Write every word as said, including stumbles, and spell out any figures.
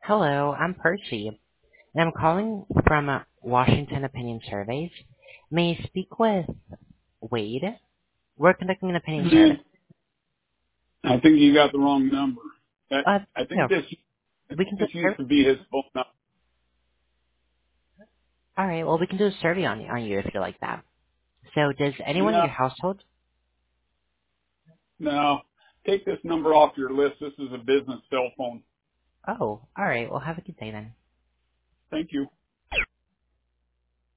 Hello, I'm Percy, and I'm calling from uh, Washington Opinion Surveys. May I speak with Wade? We're conducting an opinion survey. Man, I think you got the wrong number. I, Uh, I no, think this I we think can do this a used survey. to be his phone number. All right, well, we can do a survey on, on you if you like that. So, does anyone in Yeah, your household? no. Take this number off your list. This is a business cell phone. Oh, all right, well, have a good day then. Thank you.